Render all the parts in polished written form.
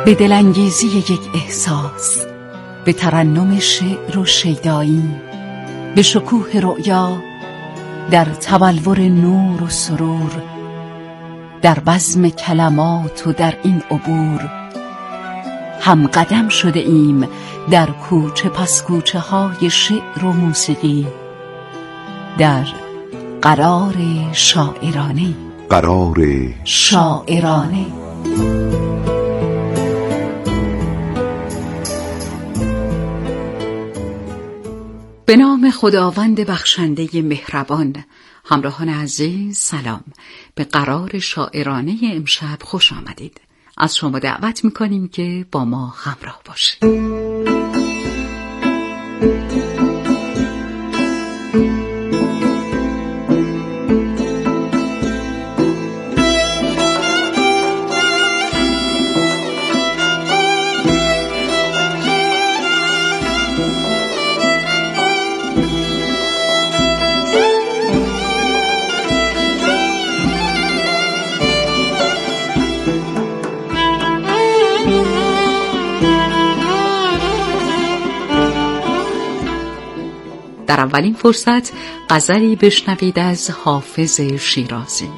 به دلانگیزی یک احساس، به ترنم شعر و شیدایی، به شکوه رؤیا، در تبلور نور و سرور، در بزم کلمات و در این عبور هم قدم شده ایم در کوچه پس کوچه های شعر و موسیقی، در قرار شاعرانه. قرار شاعرانه. به نام خداوند بخشنده مهربان. همراهان عزیز سلام، به قرار شاعرانه امشب خوش آمدید. از شما دعوت میکنیم که با ما همراه باشید. در اولین فرصت غزلی بشنوید از حافظ شیرازی.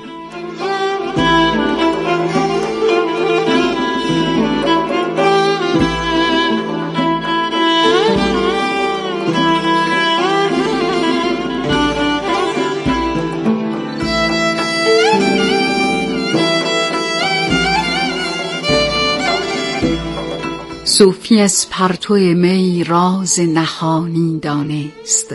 صوفی از پرتو می راز نهانی دانست،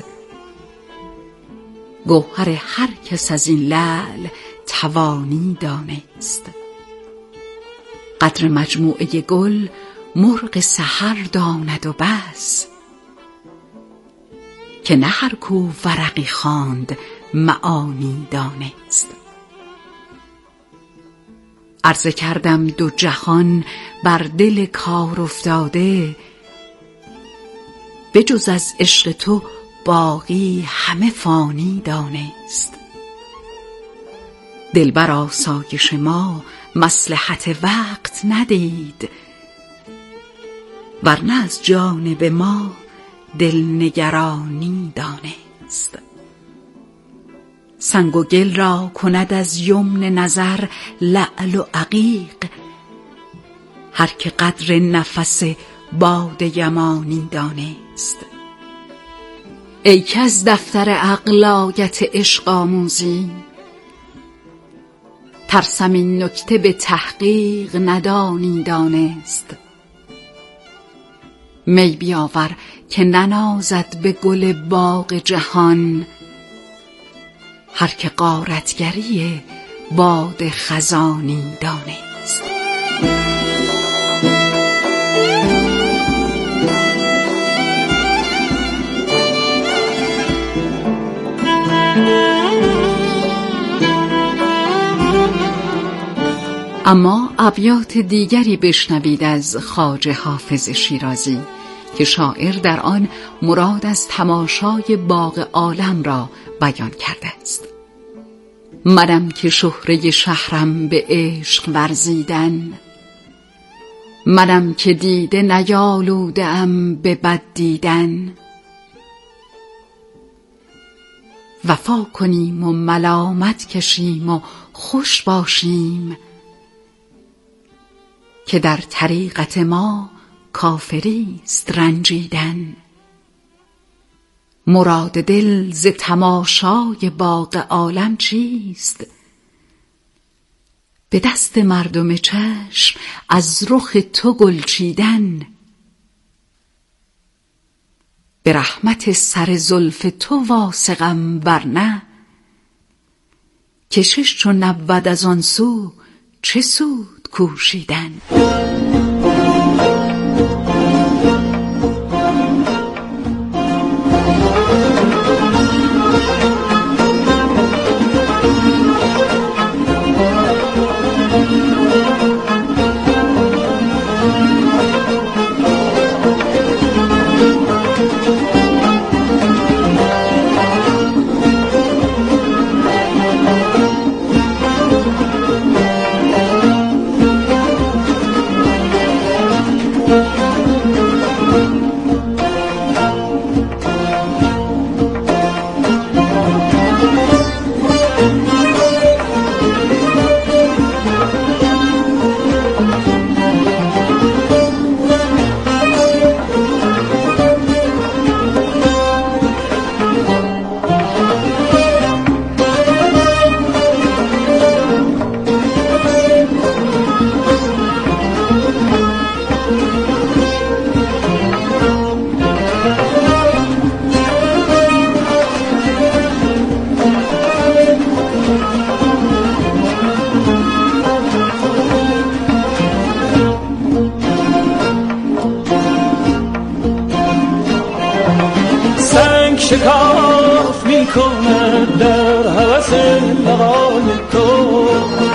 گوهر هر کس از این لعل توانی دانست. قدر مجموعه گل مرغ سحر داند و بس، که نه هر کو ورقی خواند معانی دانست. عرضه کردم دو جهان بر دل کار افتاده، بجز از عشق تو باقی همه فانی دانست. دلبر آسایش ما مصلحت وقت ندید، ورنه از جانب ما دلنگرانی دانست. سنگ و گل را کند از یمن نظر لعل و عقیق، هر که قدر نفس باد یمانی دانست. ای که از دفتر عقل آیت عشق آموزی، ترسم این نکته به تحقیق ندانی دانست. می بیاور که ننازد به گل باغ جهان، هر که غارتگری باد خزانی دانست. اما ابیات دیگری بشنوید از خواجه حافظ شیرازی که شاعر در آن مراد از تماشای باغ عالم را بیان کرده است. منم که شهره شهرم به عشق ورزیدن، منم که دیده نیالوده ام به بد دیدن. وفا کنیم و ملامت کشیم و خوش باشیم، که در طریقت ما کافری است رنجیدن. مراد دل ز تماشای باغ عالم چیست؟ به دست مردم چشم از رخ تو گل چیدن. به رحمت سر زلف تو واثقم ورنه، کشش چو نبود از آن سو چه سود کوشیدن. شکاف میکند در هوس لقای تو.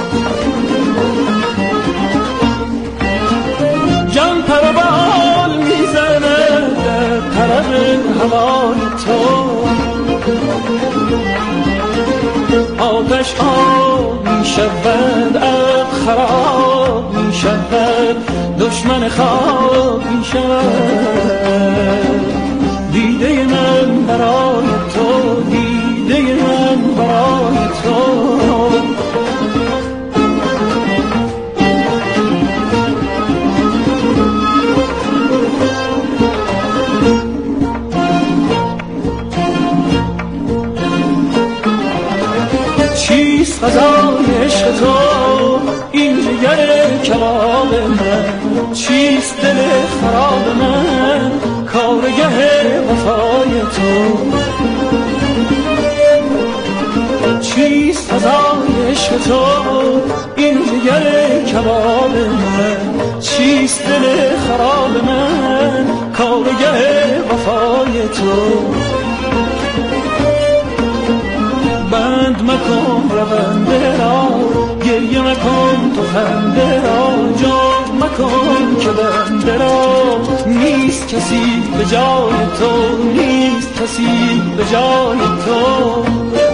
جان پروبال میزند در طرف هوای تو. آتش آب میشود عقل خراب میشود دشمن خواب میشود. دیده من برای تو دیده من برای تو. چیست غذای عشق تو این جگر کباب من؟ چیست دل خراب من کارگه وفای تو؟ چیست غذای عشق تو این جگر کباب من؟ چیست دل خراب من کارگه وفای تو؟ بند مکن رونده را گریه مکن تو خنده را جام مکن که بنده را نیست کسی به جای تو نیست کسی به جای تو.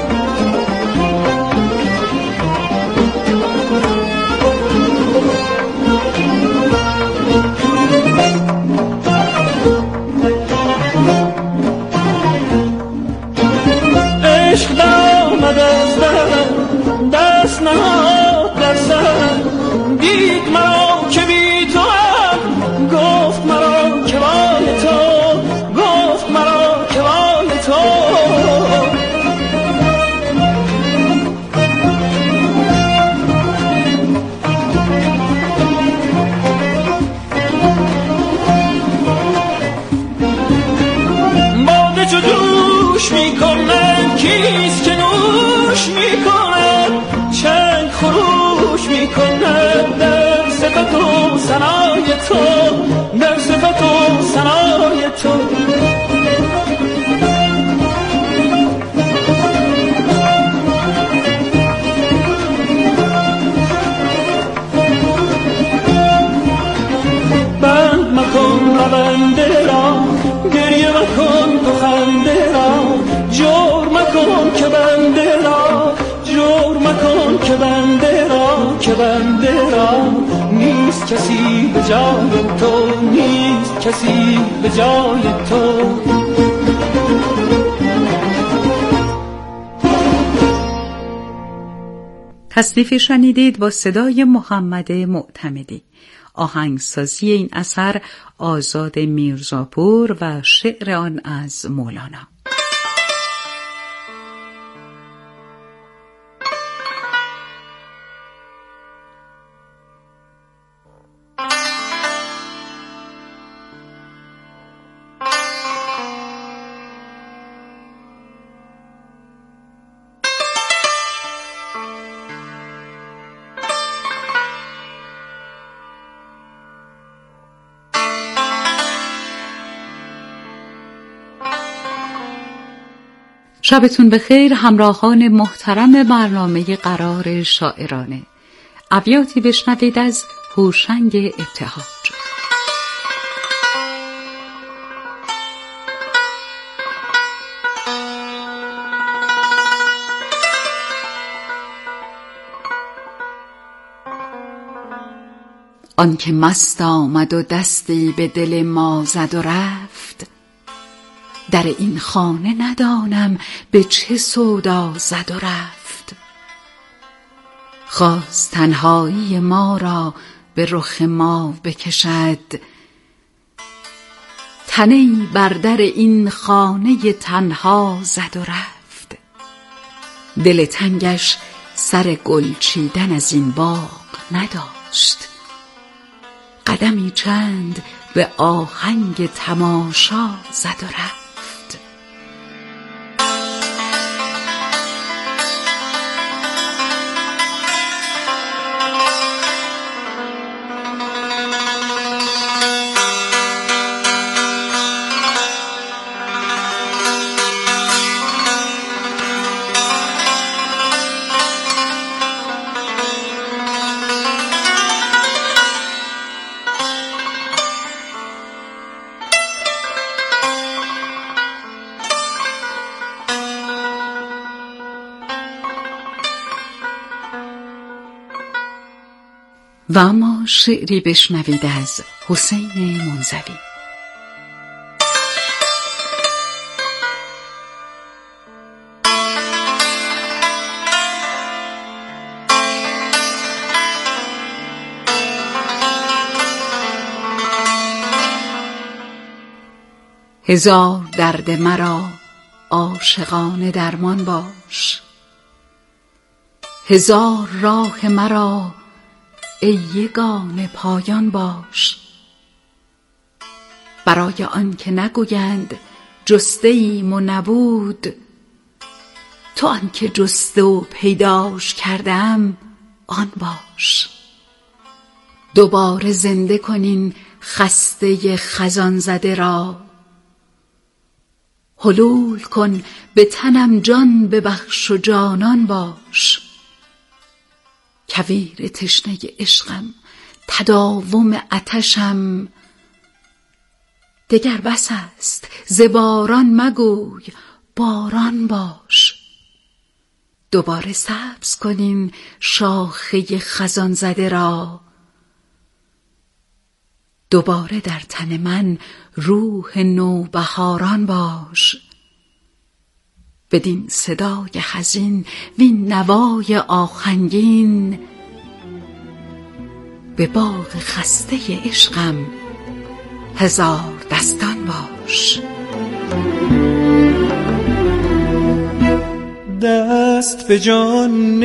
عشق دامد از درم دست نهاد در سرم دید مرا که بی تو هم گفت مرا که وای تو گفت مرا که وای تو. باده چو دوش میکنم کیست که نوش میکنم چنگ خروش میکنم در صفت و ثنای تو در صفت و ثنای تو. بند مکن رونده را گریه مکن تو خنده را جور مکن که بنده را جور مکن که بنده را که بنده را نیست کسی به جای تو نیست کسی به جای تو. تصنیف شنیدید با صدای محمد معتمدی. آهنگسازی این اثر آزاد میرزاپور و شعر آن از مولانا. شبتون بخیر همراهان محترم برنامه قرار شاعرانه. ابیاتی بشنوید از هوشنگ ابتهاج. آن که مست آمد و دستی به دل ما زد و رفت در این خانه ندانم به چه سودا زد و رفت. خواست تنهایی ما را به رخ ما بکشد تنی بر در این خانه تنها زد و رفت. دل تنگش سر گل چیدن از این باغ نداشت قدمی چند به آهنگ تماشا زد و رفت. و اما شعری بشنوید از حسین منزوی. هزار درد مرا عاشقانه درمان باش، هزار راه مرا ای یگانه پایان باش. برای آن که نگویند جسته ایم و نبود، تو آن که جسته و پیداش کردم آن باش. دوباره زنده کنین خسته خزان زده را، حلول کن به تنم جان ببخش و جانان باش. کویر تشنه عشقم تداوم آتشم، دگر بس است ز باران مگوی باران باش. دوباره سبز کنین شاخه خزان زده را، دوباره در تن من روح نوبهاران باش. بدین صدای حزین وین نوای آهنگین، به باغ خسته عشقم هزار دستان باش. دست به جان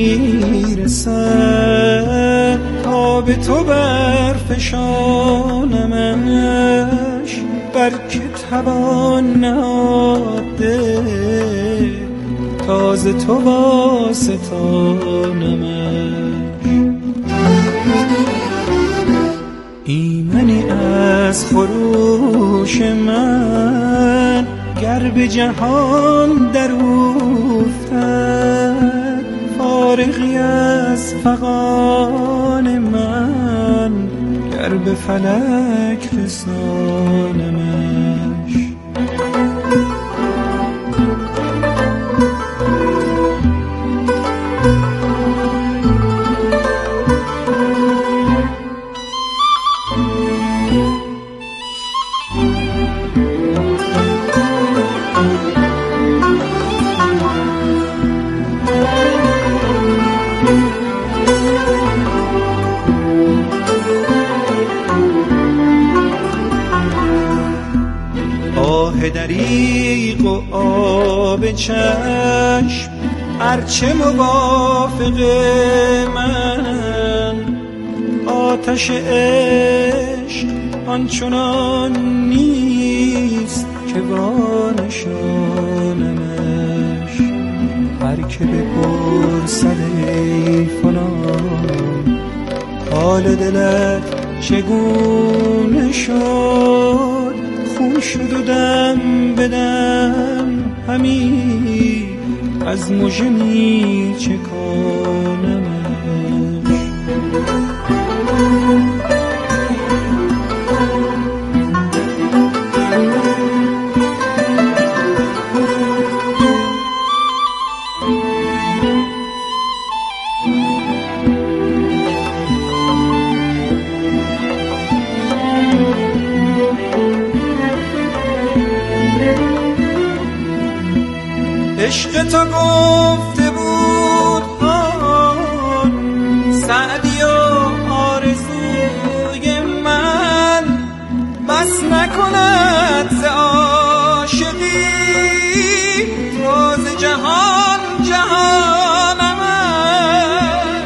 نمیرسد تا به تو برفشانمش، بلکه توان نهاده تازه تو واسطانمش. ایمنی از خروش من گر به جهان در افتد، فارغی از فغان من گر به فلک رسانمش. دریغ و آب چشم هرچه موافق من، آتش عشق آنچنان نیست که وانشانمش. هر که بپرسد ای فلان حال دلت چگونه شد، خون شد و دم بدم همی از مژه می چکانمش. عشق تو گفته بود سعدی و آرزوی من، بس نکند ز عاشقی راز جهان جهانمش.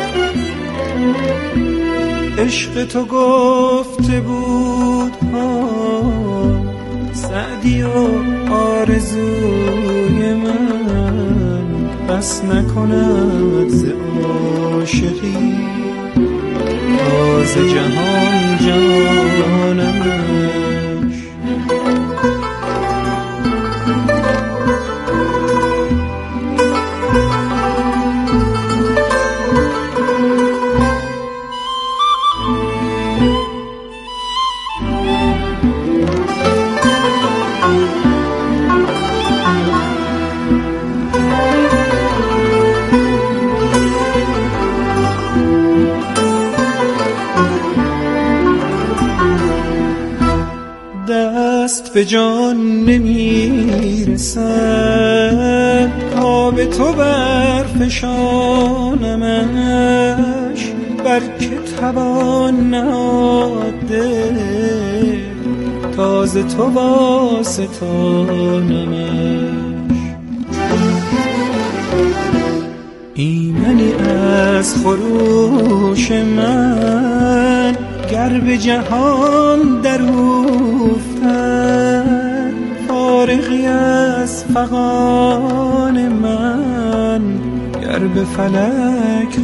عشق تو گفته بود سعدی و آرزوی من، بس نکند ز عاشقی راز جهان جانمش. دست به جان نمیرسد تا به تو برفشانمش، بر که توان نهاده تازه تو واسطانمش. ایمنی از خروش من گر به جهان در افتد، فارغی از فغان من گر به فلک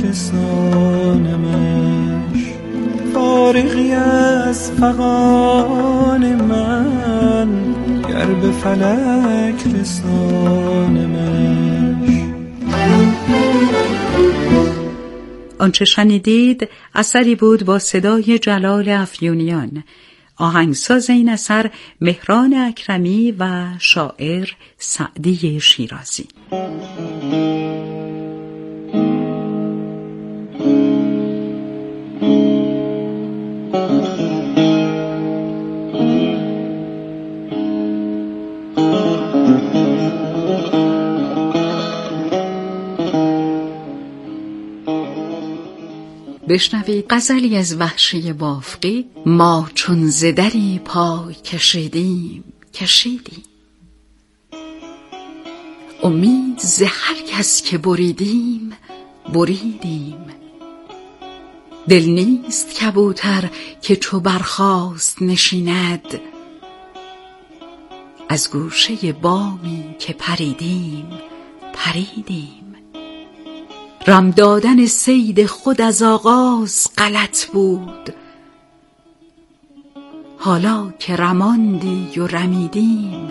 رسانمش. فارغی از فغان من گر به فلک رسانمش. آنچه شنیدید اثری بود با صدای جلال افیونیان. آهنگساز این اثر مهران اکرمی و شاعر سعدی شیرازی. بشنوید غزلی از وحشی بافقی. ما چون زدری پای کشیدیم امید ز هر کس که بریدیم دل نیست کبوتر که چو برخاست نشیند، از گوشه بامی که پریدیم رم دادن صید خود از آغاز غلط بود، حالا که رماندی و رمیدیم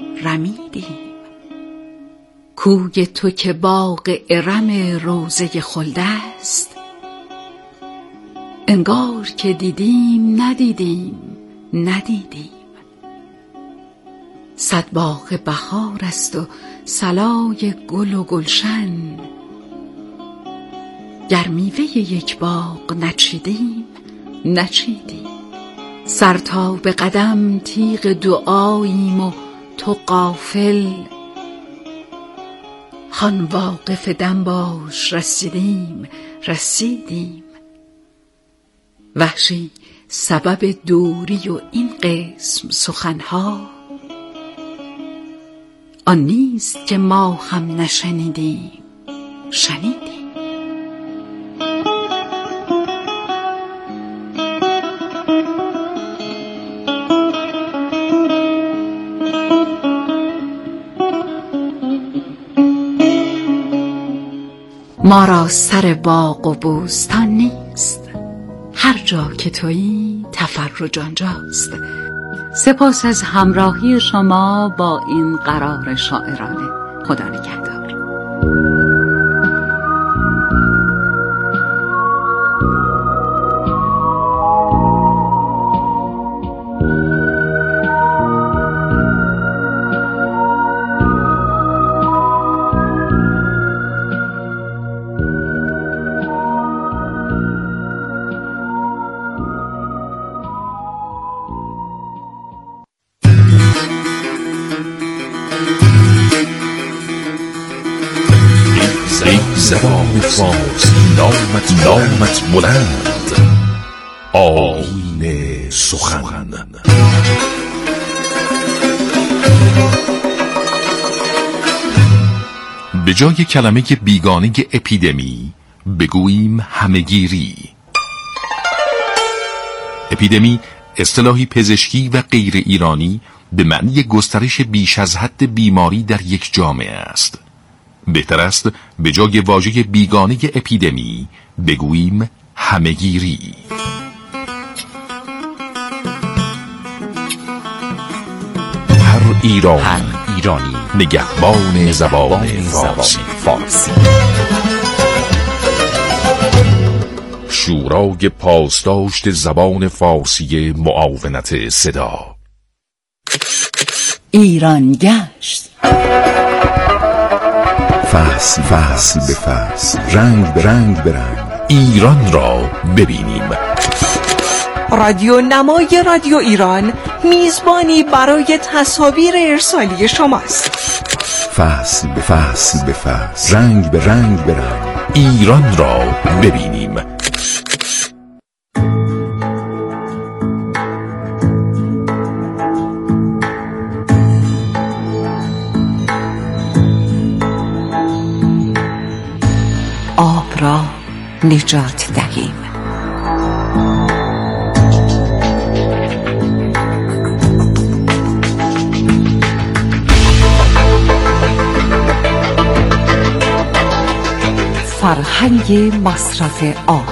کوی تو که باغ ارم روضه خلد است، انگار که دیدیم ندیدیم. صد باغ بهار است و صلای گل و گلشن، گر میوه یک باغ نچیدیم سر تا به قدم تیغ دعاییم و تو غافل، هان واقف دم باش رسیدیم. وحشی سبب دوری و این قسم سخنها آن نیست که ما هم نشنیدیم. ما را سر باغ و بوستان نیست، هر جا که تویی تفرج آنجاست. سپاس از همراهی شما با این قرار شاعرانه. خدا نگهدار. زبان فارسی نامت بلند، آیین سخن. به جای کلمه بیگانه اپیدمی بگوییم همهگیری. اپیدمی اصطلاحی پزشکی و غیر ایرانی به معنی گسترش بیش از حد بیماری در یک جامعه است. بهتر است به جای واژه بیگانه اپیدمی بگوییم همهگیری. هر ایرانی نگهبان زبان فارسی. شورای پاسداشت زبان فارسی معاونت صدا. ایران گشت. فصل به فصل، رنگ به رنگ ایران را ببینیم. رادیو نمای رادیو ایران میزبانی برای تصاویر ارسالی شماست. فصل به فصل به فصل، رنگ به رنگ به رنگ، ایران را ببینیم. آب را نجات دهیم. فرهنگ مصرف آب.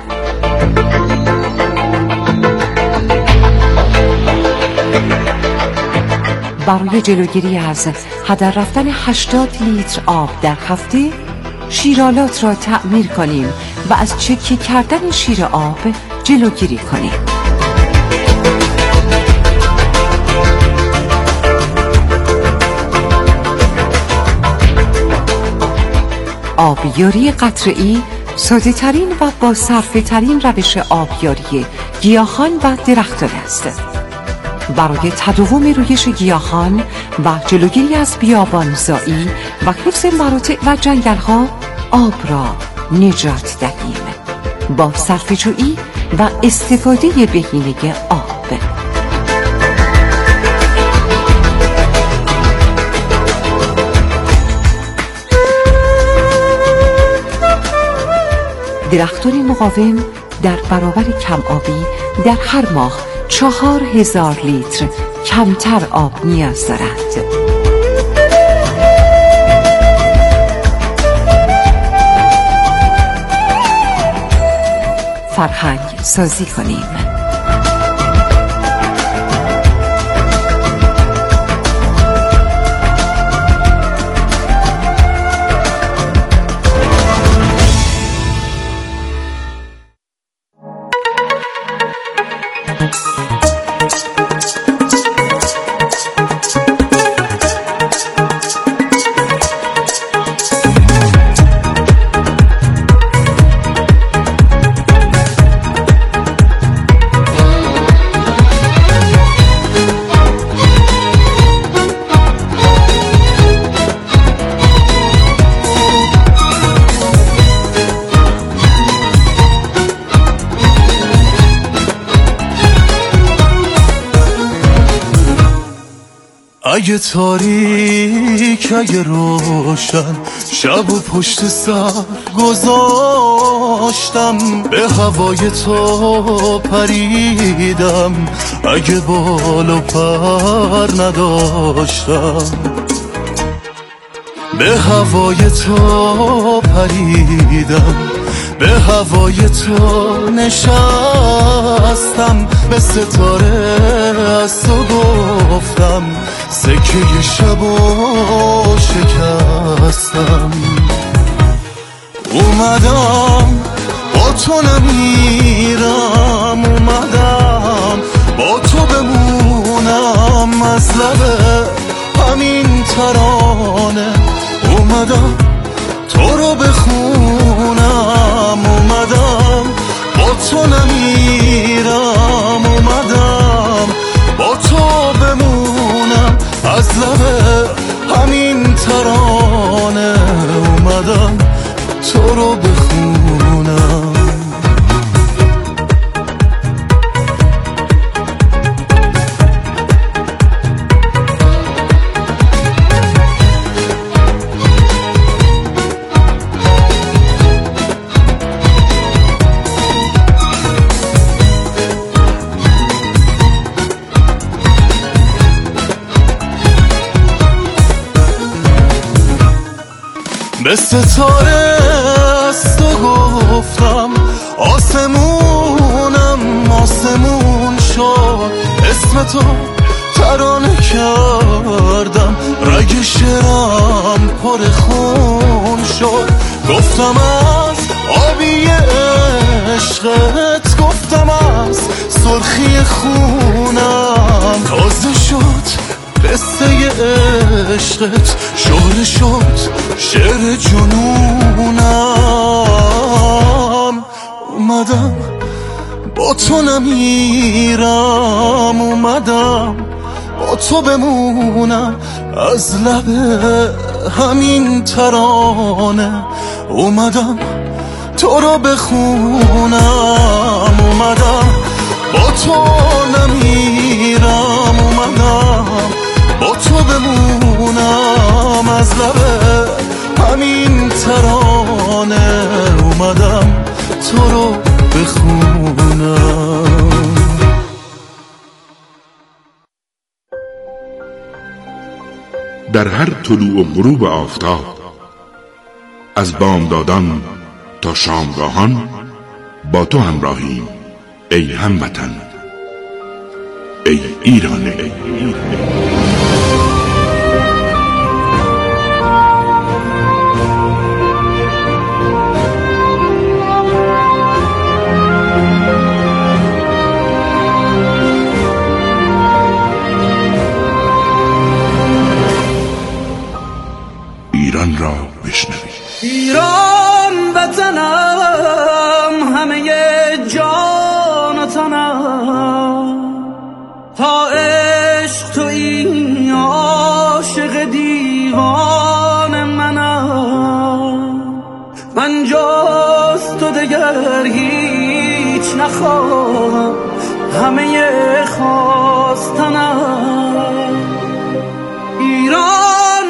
برای جلوگیری از هدر رفتن 80 لیتر آب در هفته، شیرالات را تعمیر کنیم و از چکه کردن شیر آب جلوگیری کنیم. آبیاری قطره‌ای ساده ترین و با صرفه ترین روش آبیاری گیاهان و درختان است. برای تداوم رویش گیاهان و جلوگیری از بیابانزایی و حفظ مراتع و جنگل‌ها، آب را نجات دهیم با صرفه‌جویی و استفاده بهینه آب. درختان مقاوم در برابر کم آبی در هر ماه 4000 لیتر کمتر آب نیاز دارد. فرهنگ سازی کنیم. اگه تاریک اگه روشن، شب و پشت سر گذاشتم، به هوای تو پریدم، اگه بال و پر نداشتم، به هوای تو پریدم، به هوای تو نشستم، به ستاره از تو گفتم، سکه شب و شکستم. اومدم با تو نمیرم، اومدم با تو بمونم، از لب همین ترانه اومدم تو رو بخونم، اومدم با تو نمیرم، اومدم با تو بمونم، از لب همین ترانه اومدم تو رو بخونم. به ستاره از تو گفتم، آسمونم آسمون شد، اسم تو ترانه کردم، رگ شعرم پر خون شد، گفتم از آبی عشقت، گفتم از سرخی خونم، تازه شد قصه عشقت، شعر شد شعر جنونم، اومدم با تو نمیرم، اومدم با تو بمونم، از لب همین ترانه اومدم تو رو بخونم. اومدم با تو نمیرم، اومدم با تو بمونم، از لب همین ترانه اومدم تو رو بخونم. در هر طلوع و غروب آفتاب، از بامدادان تا شامگاهان با تو همراهیم ای هموطن، ای ایران. ایران را بشنوید. ایران وطنم، همه جان و تنم، تا عشق تویی عاشق دیوان منم. من جز تو دگر هیچ نخواهم، همه خواستنم. ایران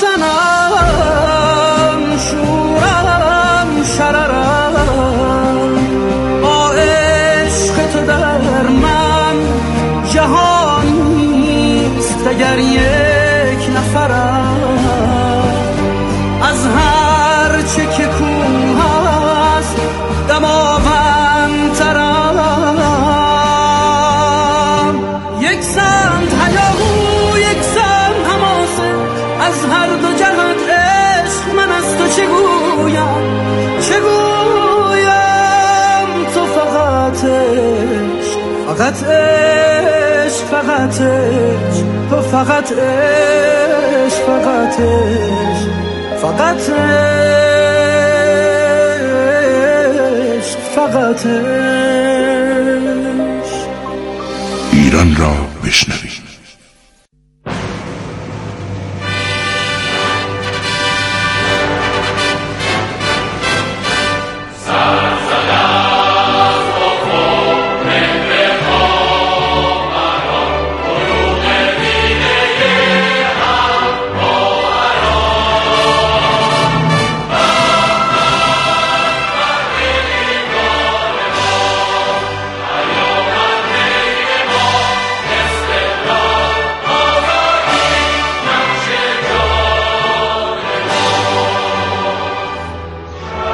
وطنم، شورم شررم، با عشق تو در من جهان نیست اگر یک نفرم. از هر چه که کوه است دماوندترم. یک سمت هیاهو، یک سمت حماسه، از هر دو جهت عشق من از تو چه گویم، چه گویم. تو فقط عشق، فقط عشق، فقط عشق، تو فقط عشق، فقط عشق، فقط عشق، فقط عشق. ایران را بشنوید.